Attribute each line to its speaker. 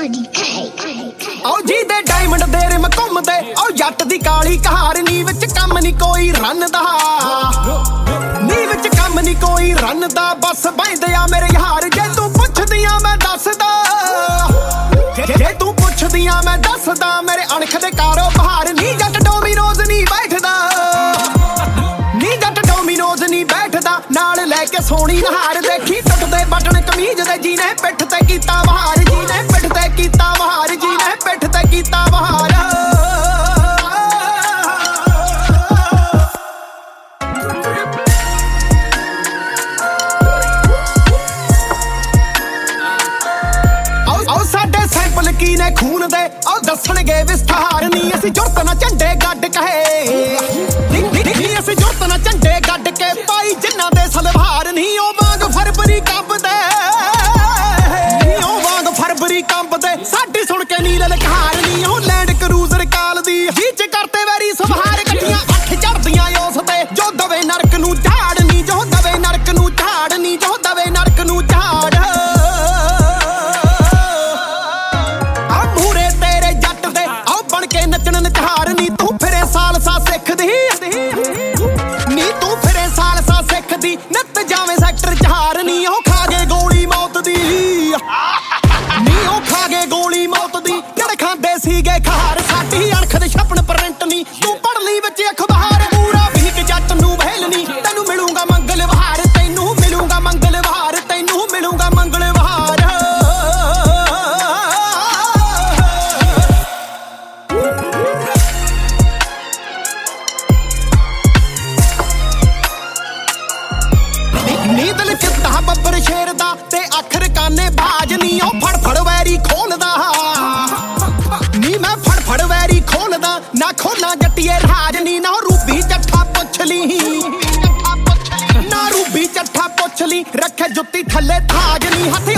Speaker 1: ਉਹ ਜੀ ਦੇ ਡਾਇਮੰਡ ਦੇ ਰਿਮ ਘੁੰਮਦੇ ਉਹ ਜੱਟ ਦੀ ਕਾਲੀ ਕਹਾਰ ਨੀ ਵਿੱਚ ਕੰਮ ਨੀ ਕੋਈ ਰਨ ਦਾ ਨੀ ਵਿੱਚ ਕੰਮ ਨੀ ਕੋਈ ਰਨ ਦਾ ਬਸ ਬੈਂਦੇ ਆ ਮੇਰੇ ਯਾਰ ਜੇ ਤੂੰ ਪੁੱਛਦੀਆਂ ਮੈਂ ਦੱਸਦਾ ਜੇ ਤੂੰ ਪੁੱਛਦੀਆਂ ਮੈਂ ਦੱਸਦਾ ਮੇਰੇ ਅਣਖ ਦੇ ਕਾਰੋਬਾਰ ਨੀ ਜੱਟ ਡੋਮੀਨੋਜ਼ ਨੀ ਬੈਠਦਾ ਨੀ ਜੱਟ ਡੋਮੀਨੋਜ਼ ਨੀ ਬੈਠਦਾ ਨਾਲ ਲੈ ਕੇ ਸੋਹਣੀ ਨਹਾਰ ਦੇਖੀ ਟੁੱਟਦੇ ਬਟਨ ਕਮੀਜ਼ ਦੇ ਜੀਨੇ ਪਿੱਠ ਤੇ ਕੀਤਾ ਵਹਾਰ ਜੀਨੇ ਪਿੱਠ ਤੇ ਕੀਤਾ ਵਹਾਰ ਜੀਨੇ ਪਿੱਠ ਤੇ ਕੀਤਾ ਵਹਾਰ ਕੀ ਨੇ ਖੂਨ ਦੇ ਉਹ ਦੱਸਣਗੇ ਵਿਸਥਾਰ ਨੀ ਅਸੀਂ ਜੁਰਤ ਨਾ ਝੰਡੇ ਗੱਡ ਕਹੇ ਨੀ ਅਸੀਂ ਜੁਰਤ ਨਾ ਝੰਡੇ ਗੱਡ ਕੇ ਪਾਈ ਜਿਨ੍ਹਾਂ ਦੇ ਸਲਵਾਰ ਨਹੀਂ ਉਹ ਵਾਂਗ ਫਰਵਰੀ ਕੰਬਦੇ ਉਹ ਵਾਂਗ ਫਰਵਰੀ ਕੰਬਦੇ ਸਾਡੀ ਸੁਣ ਕੇ ਨੀ ਲਲਕਾਰ ਨੀ ਉਹ ਲੈਂਡ ਕਰੂਜ਼ਰ ਕਾਲ ਦੀ ਵਿੱਚ ਕਰਤੇ ਵੈਰੀ ਸਵਾਰ ਗੱਡੀਆਂ ਅੱਖ ਚੜਦੀਆਂ ਉਸ ਤੇ ਜੋ ਦਵੇ ਨਰਕ ਨੂੰ ਝਾੜ ਨੀ ਜੋ ਦਵੇ ਨਰਕ ਨੂੰ ਝਾੜ ਨੀ ਜੋ ਦਵੇ ਨਰਕ ਨੂੰ ਝਾੜ ਨੱਚਣ ਨਚਾਰ ਨੀ ਤੂੰ ਫਿਰੇ ਸਾਲਸਾ ਸਿੱਖਦੀ ਨੀ ਤੂੰ ਫਿਰੇ ਸਾਲਸਾ ਸਿੱਖਦੀ ਨਿੱਤ ਜਾਵੇਂ ਸੈਕਟਰ 4 ਨੀ ਉਹ ਖਾ ਗਏ ਗੋਲੀ ਮੌਤ ਦੀ ਨੀ ਉਹ ਖਾ ਗਏ ਗੋਲੀ ਮੌਤ ਦੀ ਜਿਹੜੇ ਖਾਂਦੇ ਸੀਗੇ ਖਾਰ ਸਾਡੀ ਅਣਖ ਦੇ ਛਪਣ ਪ੍ਰਿੰਟ ਨੀ ਤੂੰ ਪੜ ਲਈ ਵਿੱਚ ਅਖਬਾਰ ਪੂਰਾ ਵੀਕ ਜੱਟ ਨੂੰ ਵਹਿਲ ਨੀ ਤੈਨੂੰ ਮਿਲੂਗਾ ਮੰਗਲਵਾਰ ਤੈਨੂੰ ਮਿਲੂਗਾ ਮੰਗਲਵਾਰ ਤੈਨੂੰ ਮਿਲੂਗਾ ਮੰਗਲਵਾਰ ਨੀ ਦਿਲ ਚਿੱਤਾ ਬੱਬਰ ਸ਼ੇਰ ਦਾ ਤੇ ਅੱਖਰ ਕਾਨੇ ਬਾਜ ਨੀ ਉਹ ਫੜ ਵੈਰੀ ਖੋਲਦਾ ਨੀ ਮੈਂ ਫੜ ਵੈਰੀ ਖੋਲਦਾ ਨਾ ਖੋਲਾਂ ਜੱਟੀਏ ਰਾਜ ਨੀ ਨਾ ਰੂਬੀ ਚੱਠਾ ਪੁੱਛ ਲਈ ਨਾ ਰੂਬੀ ਚੱਠਾ ਪੁੱਛ ਲਈ ਰੱਖੇ ਜੁੱਤੀ ਥੱਲੇ ਤਾਜ ਨੀ ਹੱਥ